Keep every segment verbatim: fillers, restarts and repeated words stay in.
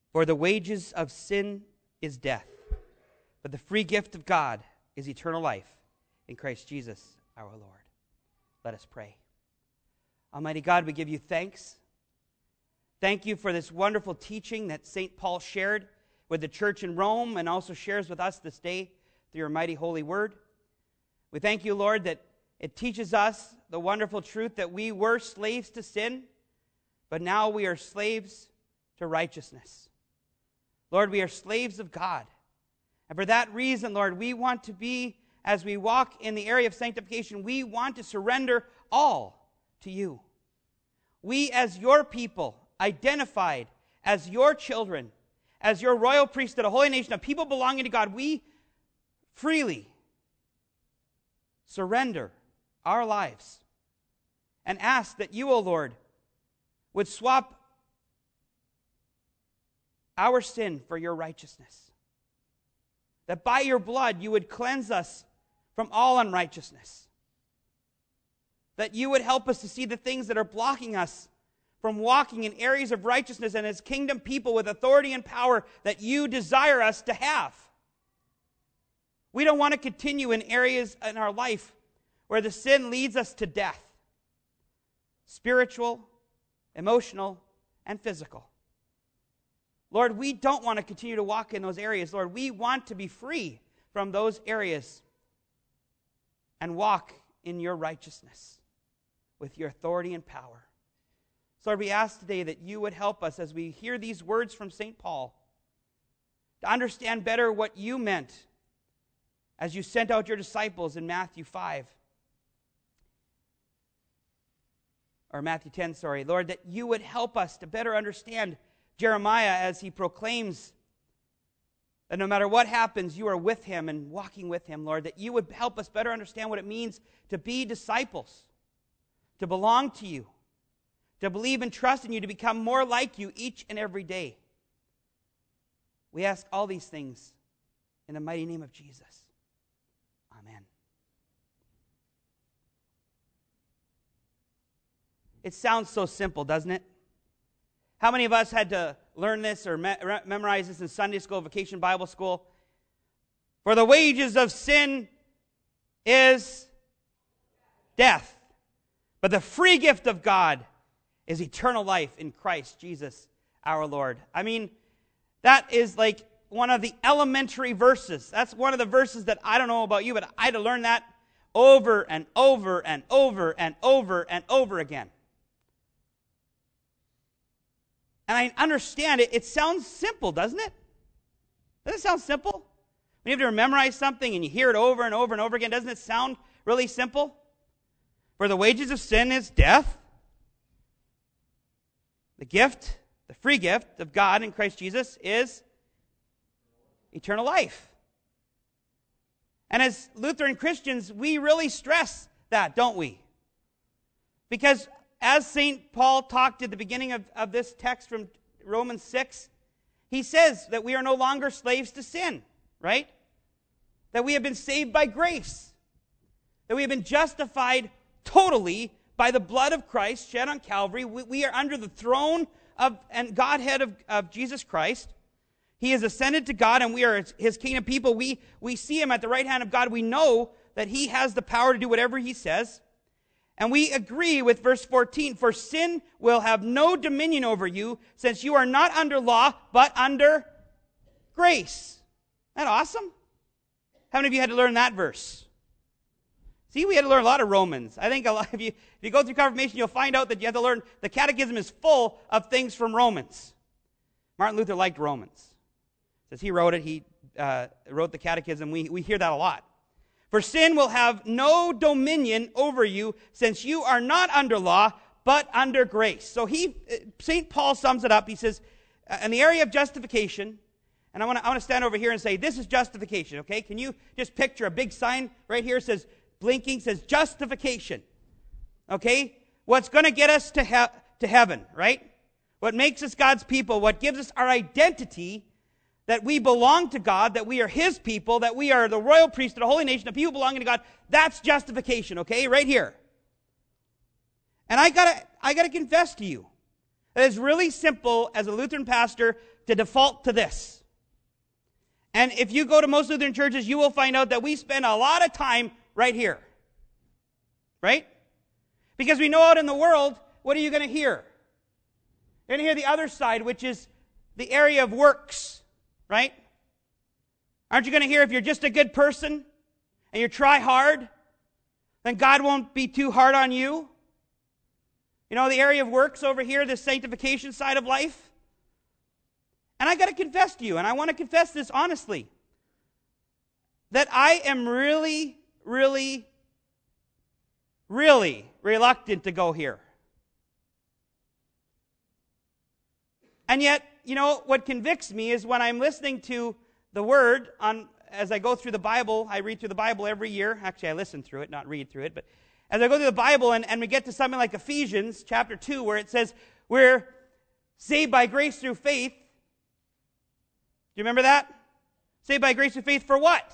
For the wages of sin is death, but the free gift of God is eternal life in Christ Jesus our Lord. Let us pray. Almighty God, we give you thanks. Thank you for this wonderful teaching that Saint Paul shared with the church in Rome and also shares with us this day through your mighty holy word. We thank you, Lord, that it teaches us the wonderful truth that we were slaves to sin, but now we are slaves to righteousness. Lord, we are slaves of God. And for that reason, Lord, we want to be, as we walk in the area of sanctification, we want to surrender all to you. We, as your people, identified as your children, as your royal priesthood, a holy nation, a people belonging to God, we freely surrender our lives and ask that you, O Lord, would swap our sin for your righteousness. That by your blood you would cleanse us from all unrighteousness. That you would help us to see the things that are blocking us from walking in areas of righteousness and as kingdom people with authority and power that you desire us to have. We don't want to continue in areas in our life where the sin leads us to death. Spiritual, emotional, and physical. Lord, we don't want to continue to walk in those areas. Lord, we want to be free from those areas and walk in your righteousness with your authority and power. So Lord, we ask today that you would help us as we hear these words from Saint Paul to understand better what you meant as you sent out your disciples in Matthew five. Or Matthew ten, sorry. Lord, that you would help us to better understand Jeremiah as he proclaims that no matter what happens, you are with him and walking with him, Lord, that you would help us better understand what it means to be disciples, to belong to you, to believe and trust in you, to become more like you each and every day. We ask all these things in the mighty name of Jesus. Amen. It sounds so simple, doesn't it? How many of us had to learn this or me- memorize this in Sunday school, vacation Bible school? For the wages of sin is death, but the free gift of God is eternal life in Christ Jesus our Lord. I mean, that is like one of the elementary verses. That's one of the verses that I don't know about you, but I had to learn that over and over and over and over and over again. And I understand it. It sounds simple, doesn't it? Doesn't it sound simple? When you have to memorize something and you hear it over and over and over again, doesn't it sound really simple? For the wages of sin is death. The gift, the free gift of God in Christ Jesus is eternal life. And as Lutheran Christians, we really stress that, don't we? Because as Saint Paul talked at the beginning of, of this text from Romans six, he says that we are no longer slaves to sin, right? That we have been saved by grace. That we have been justified totally by the blood of Christ shed on Calvary. We, we are under the throne of and Godhead of, of Jesus Christ. He has ascended to God and we are his, his kingdom people. We, we see him at the right hand of God. We know that he has the power to do whatever he says. And we agree with verse fourteen, for sin will have no dominion over you, since you are not under law, but under grace. Isn't that awesome? How many of you had to learn that verse? See, we had to learn a lot of Romans. I think a lot of you, if you go through confirmation, you'll find out that you have to learn, the catechism is full of things from Romans. Martin Luther liked Romans. As he wrote it, he uh, wrote the catechism. We, we hear that a lot. For sin will have no dominion over you, since you are not under law, but under grace. So he, Saint Paul sums it up. He says, uh, in the area of justification, and I want to I want to stand over here and say, this is justification, okay? Can you just picture a big sign right here says, blinking, says justification, okay? What's going to get us to, he- to heaven, right? What makes us God's people, what gives us our identity, that we belong to God, that we are his people, that we are the royal priesthood, a holy nation, a people belonging to God. That's justification, okay? Right here. And I gotta, I gotta confess to you that it's really simple as a Lutheran pastor to default to this. And if you go to most Lutheran churches, you will find out that we spend a lot of time right here. Right? Because we know out in the world, what are you going to hear? You're going to hear the other side, which is the area of works. Right? Aren't you going to hear if you're just a good person and you try hard, then God won't be too hard on you? You know, the area of works over here, the sanctification side of life. And I got to confess to you, and I want to confess this honestly, that I am really, really, really reluctant to go here. And yet, you know, what convicts me is when I'm listening to the Word on as I go through the Bible. I read through the Bible every year. Actually, I listen through it, not read through it. But as I go through the Bible and, and we get to something like Ephesians chapter two, where it says we're saved by grace through faith. Do you remember that? Saved by grace through faith for what?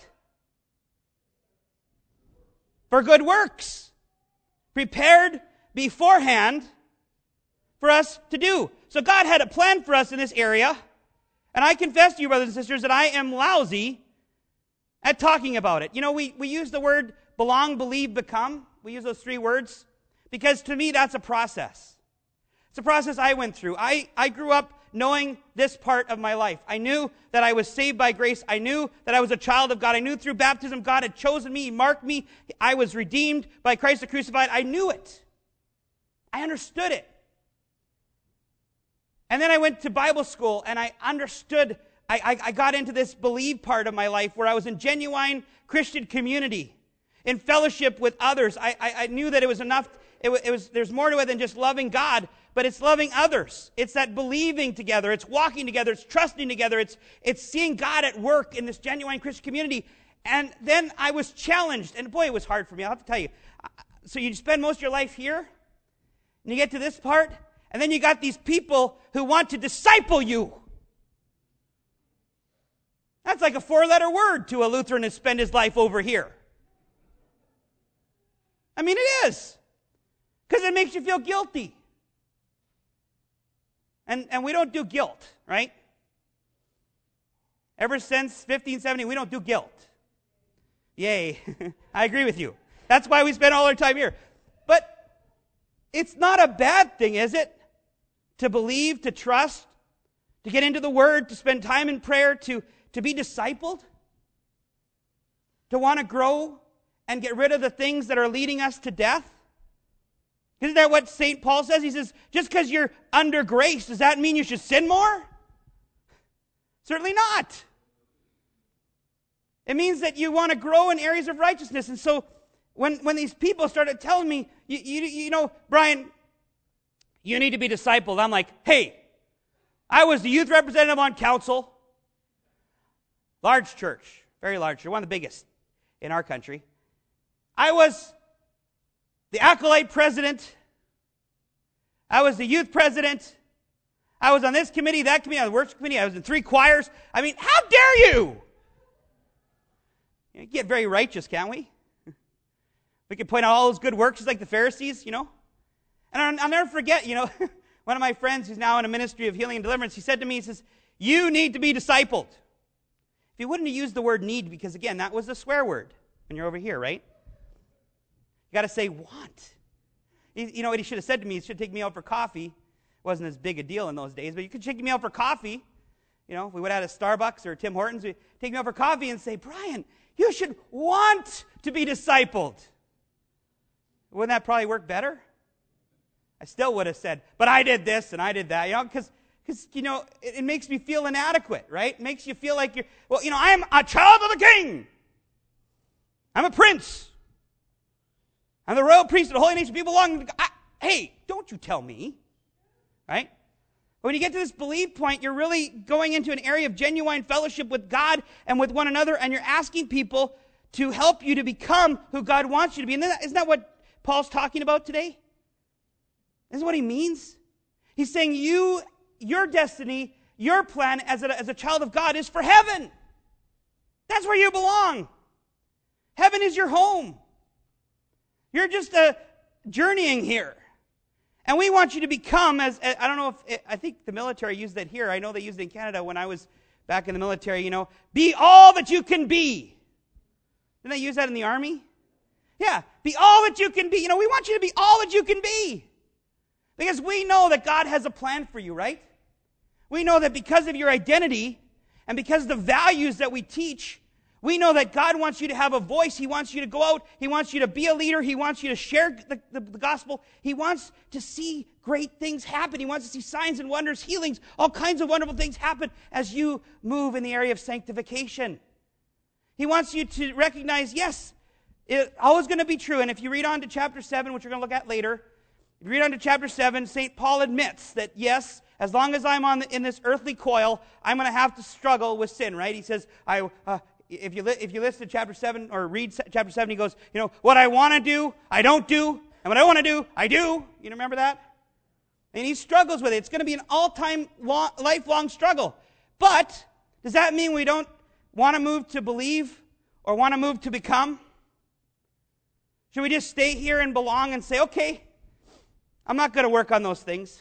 For good works. Prepared beforehand for us to do. So God had a plan for us in this area. And I confess to you, brothers and sisters, that I am lousy at talking about it. You know, we, we use the word belong, believe, become. We use those three words because to me that's a process. It's a process I went through. I, I grew up knowing this part of my life. I knew that I was saved by grace. I knew that I was a child of God. I knew through baptism God had chosen me, He marked me. I was redeemed by Christ the crucified. I knew it. I understood it. And then I went to Bible school and I understood, I, I, I got into this believe part of my life where I was in genuine Christian community, in fellowship with others. I, I, I knew that it was enough, it was, it was, there's more to it than just loving God, but it's loving others. It's that believing together, it's walking together, it's trusting together, it's, it's seeing God at work in this genuine Christian community. And then I was challenged, and boy, it was hard for me, I'll have to tell you. So you spend most of your life here, and you get to this part, and then you got these people who want to disciple you. That's like a four-letter word to a Lutheran who spent his life over here. I mean, it is. Because it makes you feel guilty. And, and we don't do guilt, right? Ever since fifteen seventy, we don't do guilt. Yay. I agree with you. That's why we spend all our time here. But it's not a bad thing, is it? To believe, to trust, to get into the Word, to spend time in prayer, to, to be discipled, to want to grow and get rid of the things that are leading us to death. Isn't that what Saint Paul says? He says, just because you're under grace, does that mean you should sin more? Certainly not. It means that you want to grow in areas of righteousness. And so when, when these people started telling me, you, you, you know, Brian, you need to be discipled. I'm like, hey, I was the youth representative on council. Large church, very large church, one of the biggest in our country. I was the acolyte president. I was the youth president. I was on this committee, that committee, on the worship committee. I was in three choirs. I mean, how dare you? You get very righteous, can't we? We can point out all those good works just like the Pharisees, you know. And I'll, I'll never forget, you know, one of my friends who's now in a ministry of healing and deliverance, he said to me, he says, you need to be discipled. If he wouldn't have used the word need, because again, that was a swear word when you're over here, right? You got to say want. You, you know what he should have said to me? He should take me out for coffee. It wasn't as big a deal in those days, but you could take me out for coffee. You know, we would have a Starbucks or Tim Hortons. We'd take me out for coffee and say, Brian, you should want to be discipled. Wouldn't that probably work better? I still would have said, but I did this and I did that, you know, because, because you know, it, it makes me feel inadequate, right? It makes you feel like you're, well, you know, I am a child of the king. I'm a prince. I'm the royal priest of the holy nation. People belong to God. Hey, don't you tell me, right? But when you get to this belief point, you're really going into an area of genuine fellowship with God and with one another, and you're asking people to help you to become who God wants you to be. And isn't that, isn't that what Paul's talking about today? Isn't what he means? He's saying you, your destiny, your plan as a, as a child of God is for heaven. That's where you belong. Heaven is your home. You're just uh, journeying here. And we want you to become, as I don't know if, I think the military used that here. I know they used it in Canada when I was back in the military, you know. Be all that you can be. Didn't they use that in the army? Yeah, be all that you can be. You know, we want you to be all that you can be. Because we know that God has a plan for you, right? We know that because of your identity and because of the values that we teach, we know that God wants you to have a voice. He wants you to go out. He wants you to be a leader. He wants you to share the, the, the gospel. He wants to see great things happen. He wants to see signs and wonders, healings, all kinds of wonderful things happen as you move in the area of sanctification. He wants you to recognize, yes, it's always going to be true. And if you read on to chapter seven, which we're going to look at later, if you read on to chapter seven, Saint Paul admits that, yes, as long as I'm on the, in this earthly coil, I'm going to have to struggle with sin, right? He says, I... Uh, If you li- if you listen to chapter seven or read chapter seven, he goes, you know, what I want to do, I don't do, and what I want to do, I do. You remember that? And he struggles with it. It's going to be an all-time, long, lifelong struggle. But does that mean we don't want to move to believe or want to move to become? Should we just stay here and belong and say, okay, I'm not going to work on those things?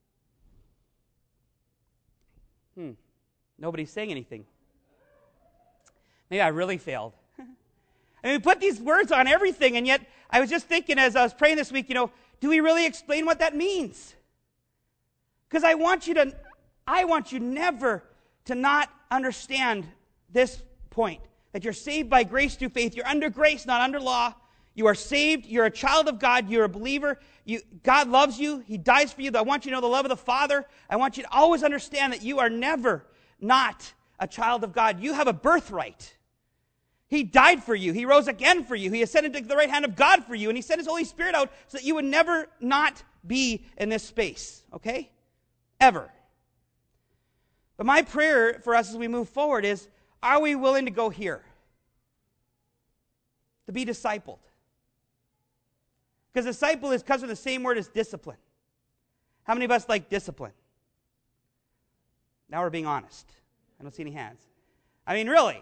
Hmm. Nobody's saying anything. Maybe I really failed. I mean, we put these words on everything, and yet I was just thinking as I was praying this week, you know, do we really explain what that means? Because I want you to, I want you never to not understand this point, that you're saved by grace through faith. You're under grace, not under law. You are saved. You're a child of God. You're a believer. You, God loves you. He dies for you. I want you to know the love of the Father. I want you to always understand that you are never not a child of God. You have a birthright. He died for you. He rose again for you. He ascended to the right hand of God for you. And he sent his Holy Spirit out so that you would never not be in this space. Okay? Ever. But my prayer for us as we move forward is, are we willing to go here? To be discipled. Because disciple is because of the same word as discipline. How many of us like discipline? Now we're being honest. I don't see any hands. I mean, really.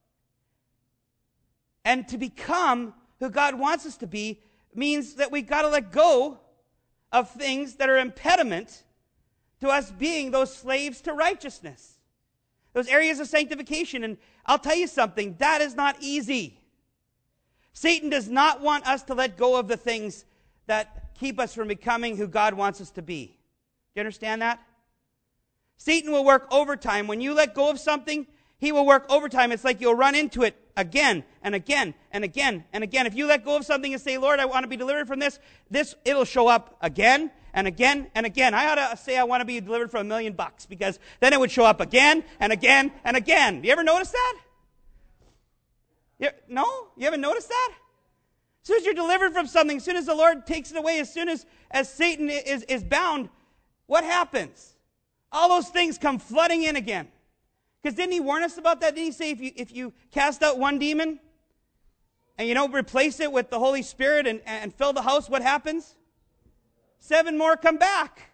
And to become who God wants us to be means that we've got to let go of things that are impediment to us being those slaves to righteousness. Those areas of sanctification. And I'll tell you something, that is not easy. Satan does not want us to let go of the things that keep us from becoming who God wants us to be. Do you understand that? Satan will work overtime. When you let go of something, he will work overtime. It's like you'll run into it again and again and again and again. If you let go of something and say, Lord, I want to be delivered from this, this it'll show up again and again and again. I ought to say I want to be delivered from a million bucks, because then it would show up again and again and again. Do you ever notice that? You, no? You haven't noticed that? As soon as you're delivered from something, as soon as the Lord takes it away, as soon as, as Satan is, is bound, what happens? All those things come flooding in again. Because didn't he warn us about that? Didn't he say if you, if you cast out one demon and you don't replace it with the Holy Spirit and, and fill the house, what happens? Seven more come back.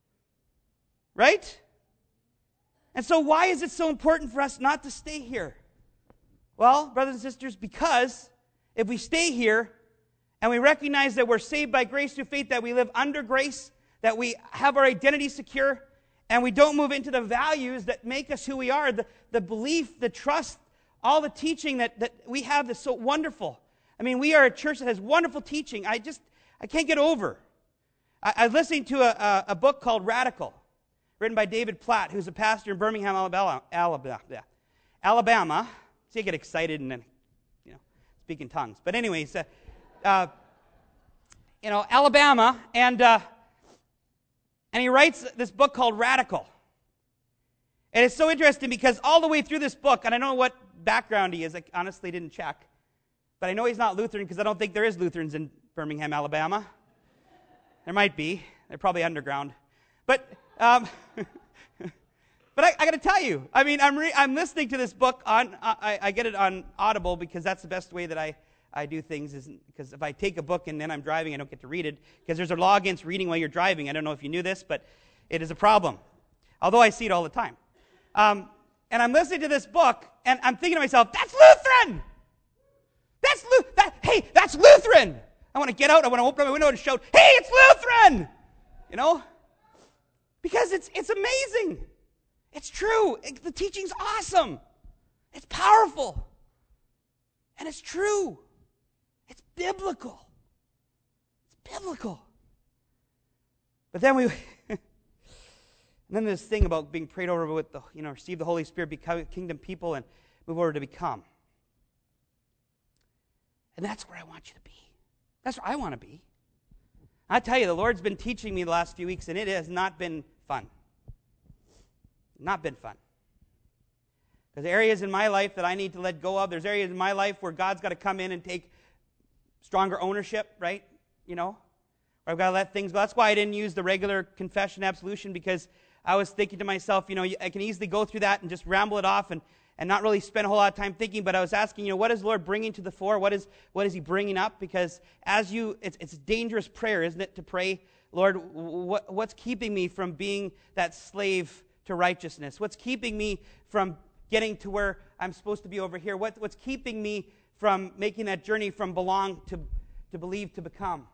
Right? And so why is it so important for us not to stay here? Well, brothers and sisters, because if we stay here and we recognize that we're saved by grace through faith, that we live under grace, that we have our identity secure, and we don't move into the values that make us who we are, the, the belief, the trust, all the teaching that, that we have that's so wonderful. I mean, we are a church that has wonderful teaching. I just, I can't get over. I, I was listening to a, a, a book called Radical, written by David Platt, who's a pastor in Birmingham, Alabama. Alabama. Alabama. See, I get excited and then, you know, speak in tongues. But anyways, uh, uh, you know, Alabama, and uh, and he writes this book called Radical. And it's so interesting because all the way through this book, and I don't know what background he is, I honestly didn't check, but I know he's not Lutheran because I don't think there is Lutherans in Birmingham, Alabama. There might be. They're probably underground. But um, but I, I got to tell you, I mean, I'm re- I'm listening to this book on. Uh, I, I get it on Audible because that's the best way that I, I do things. Is because if I take a book and then I'm driving, I don't get to read it because there's a law against reading while you're driving. I don't know if you knew this, but it is a problem. Although I see it all the time. Um, and I'm listening to this book, and I'm thinking to myself, that's Lutheran! That's Lu- that, hey, that's Lutheran! I want to get out, I want to open up my window and shout, hey, it's Lutheran! You know? Because it's it's amazing. It's true. It, the teaching's awesome. It's powerful. And it's true. It's biblical. It's biblical. But then we, and then this thing about being prayed over with the, you know, receive the Holy Spirit, become kingdom people, and move over to become. And that's where I want you to be. That's where I want to be. I tell you, the Lord's been teaching me the last few weeks, and it has not been fun. Not been fun. There's areas in my life that I need to let go of. There's areas in my life where God's got to come in and take stronger ownership, right? You know? Where I've got to let things go. That's why I didn't use the regular confession absolution, because I was thinking to myself, you know, I can easily go through that and just ramble it off and, and not really spend a whole lot of time thinking, but I was asking, you know, what is the Lord bringing to the fore? What is what is He bringing up? Because as you, it's, it's a dangerous prayer, isn't it, to pray, Lord, what, what's keeping me from being that slave to righteousness? What's keeping me from getting to where I'm supposed to be over here? What, what's keeping me from making that journey from belong to, to believe to become?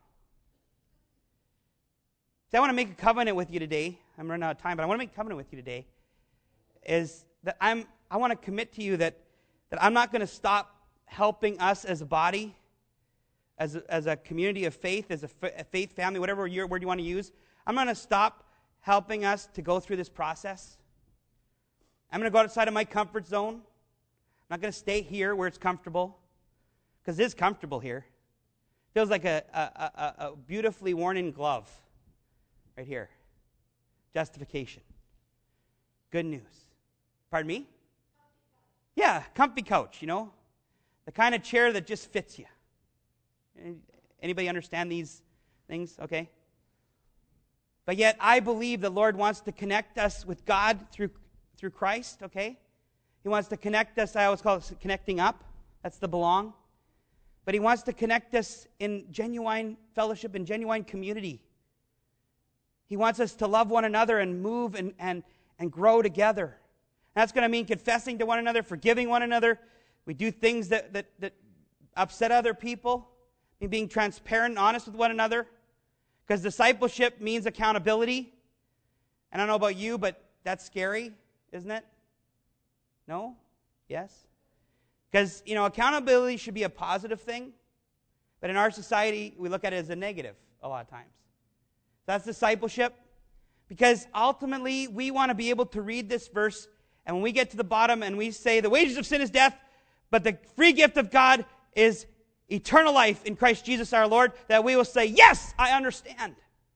So I want to make a covenant with you today. I'm running out of time, but I want to make a covenant with you today. Is that I'm, I want to commit to you that, that I'm not going to stop helping us as a body, as a, as a community of faith, as a, f- a faith family, whatever your word you want to use. I'm going to stop helping us to go through this process. I'm going to go outside of my comfort zone. I'm not going to stay here where it's comfortable, because it is comfortable here. Feels like a, a, a, a beautifully worn-in glove right here. Justification. Good news. Pardon me? Yeah, comfy couch, you know? The kind of chair that just fits you. Anybody understand these things? Okay. But yet I believe the Lord wants to connect us with God through through Christ, okay? He wants to connect us, I always call it connecting up. That's the belong. But He wants to connect us in genuine fellowship, in genuine community. He wants us to love one another and move and, and, and grow together. And that's going to mean confessing to one another, forgiving one another. We do things that, that, that upset other people. And being transparent and honest with one another. Because discipleship means accountability. And I don't know about you, but that's scary, isn't it? No? Yes? Because, you know, accountability should be a positive thing. But in our society, we look at it as a negative a lot of times. That's discipleship. Because ultimately, we want to be able to read this verse, and when we get to the bottom and we say, the wages of sin is death, but the free gift of God is eternal life in Christ Jesus our Lord, that we will say, yes, I understand.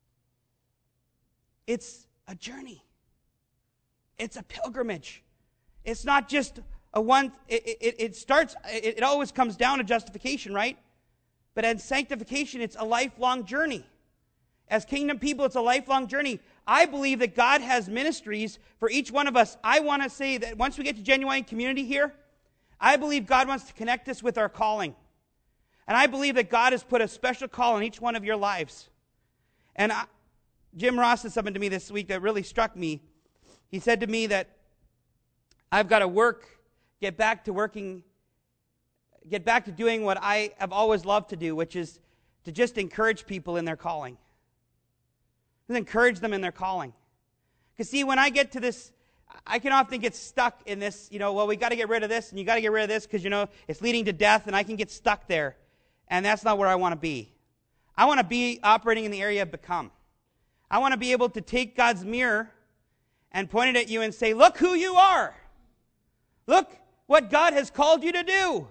It's a journey. It's a pilgrimage. It's not just a one, it, it, it starts, it, it always comes down to justification, right? But in sanctification, it's a lifelong journey. As kingdom people, it's a lifelong journey. I believe that God has ministries for each one of us. I want to say that once we get to genuine community here, I believe God wants to connect us with our calling. And I believe that God has put a special call on each one of your lives. And I, Jim Ross said something to me this week that really struck me. He said to me that I've got to work, get back to working, get back to doing what I have always loved to do, which is to just encourage people in their calling. Just encourage them in their calling. Because see, when I get to this, I can often get stuck in this, you know, well, we got to get rid of this, and you got to get rid of this because, you know, it's leading to death, and I can get stuck there. And that's not where I want to be. I want to be operating in the area of become. I want to be able to take God's mirror and point it at you and say, look who you are. Look what God has called you to do.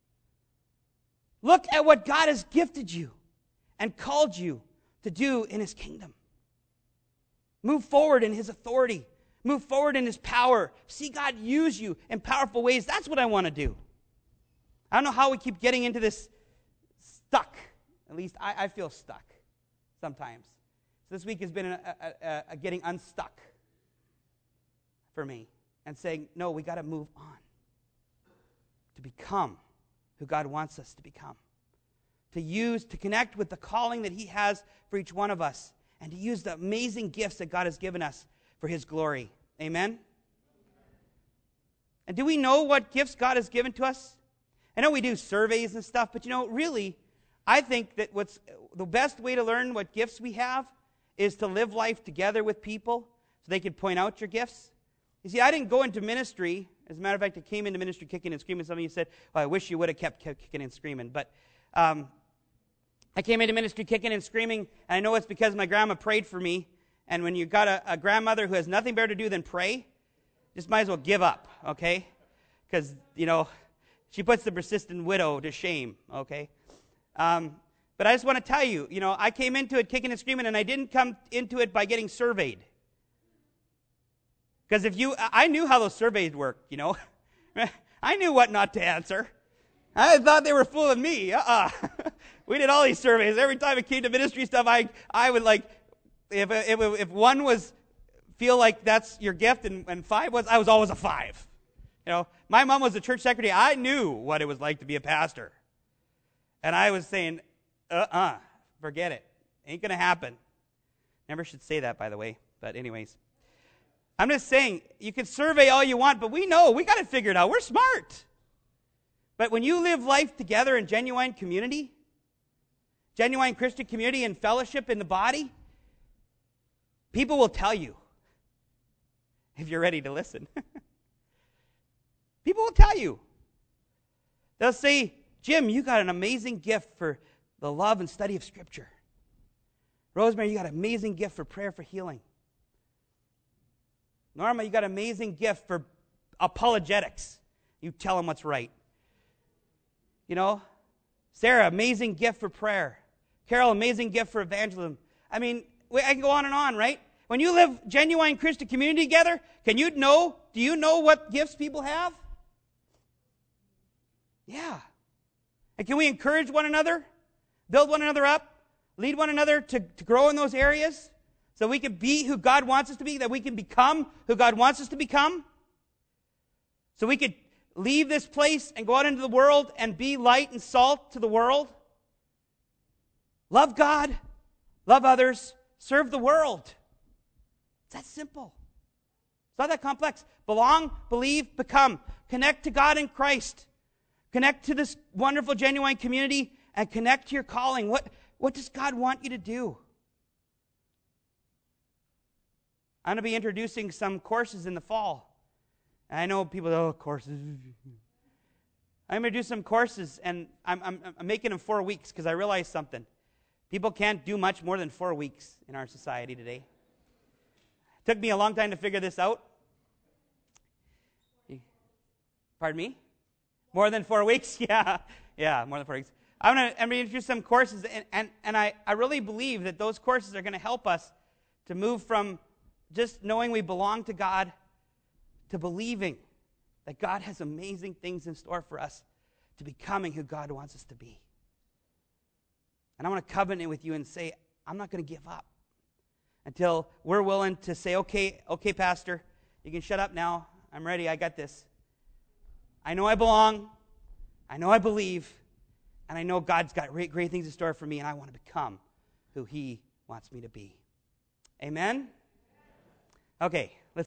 Look at what God has gifted you and called you to do in His kingdom. Move forward in His authority. Move forward in His power. See God use you in powerful ways. That's what I want to do. I don't know how we keep getting into this stuck. At least I, I feel stuck sometimes. So this week has been a, a, a, a getting unstuck for me and saying, no, we got to move on to become who God wants us to become. To use, to connect with the calling that He has for each one of us, and to use the amazing gifts that God has given us for His glory. Amen? And do we know what gifts God has given to us? I know we do surveys and stuff, but you know, really, I think that what's the best way to learn what gifts we have is to live life together with people so they could point out your gifts. You see, I didn't go into ministry. As a matter of fact, I came into ministry kicking and screaming. Some of you said, well, I wish you would have kept kicking and screaming. But um, I came into ministry kicking and screaming, and I know it's because my grandma prayed for me. And when you got a, a grandmother who has nothing better to do than pray, just might as well give up, okay? Because, you know, she puts the persistent widow to shame, okay? Um, but I just want to tell you, you know, I came into it kicking and screaming, and I didn't come into it by getting surveyed. Because if you, I knew how those surveys worked, you know. I knew what not to answer. I thought they were fooling me. Uh-uh. We did all these surveys. Every time it came to ministry stuff, I, I would like, if, if, if one was, feel like that's your gift, and, and five was, I was always a five. You know, my mom was a church secretary. I knew what it was like to be a pastor. And I was saying, uh-uh, forget it. Ain't going to happen. Never should say that, by the way. But anyways. I'm just saying, you can survey all you want, but we know, we got it figured out. We're smart. But when you live life together in genuine community, genuine Christian community and fellowship in the body, people will tell you if you're ready to listen. People will tell you. They'll say, Jim, you got an amazing gift for the love and study of Scripture. Rosemary, you got an amazing gift for prayer for healing. Norma, you got an amazing gift for apologetics. You tell them what's right. You know, Sarah, amazing gift for prayer. Carol, amazing gift for evangelism. I mean, I can go on and on, right? When you live genuine Christian community together, can you know, do you know what gifts people have? Yeah. And can we encourage one another, build one another up, lead one another to, to grow in those areas? So we can be who God wants us to be, that we can become who God wants us to become. So we could leave this place and go out into the world and be light and salt to the world. Love God, love others, serve the world. It's that simple. It's not that complex. Belong, believe, become. Connect to God in Christ. Connect to this wonderful, genuine community and connect to your calling. What, what does God want you to do? I'm going to be introducing some courses in the fall. And I know people, oh, courses. I'm going to do some courses, and I'm, I'm, I'm making them four weeks because I realized something. People can't do much more than four weeks in our society today. It took me a long time to figure this out. Pardon me? More than four weeks? Yeah, yeah, more than four weeks. I'm going to, I'm going to introduce some courses, and, and, and I, I really believe that those courses are going to help us to move from just knowing we belong to God to believing that God has amazing things in store for us, to becoming who God wants us to be. And I want to covenant with you and say, I'm not going to give up until we're willing to say, okay, okay, Pastor, you can shut up now. I'm ready. I got this. I know I belong. I know I believe. And I know God's got great, great things in store for me, and I want to become who He wants me to be. Amen? Okay.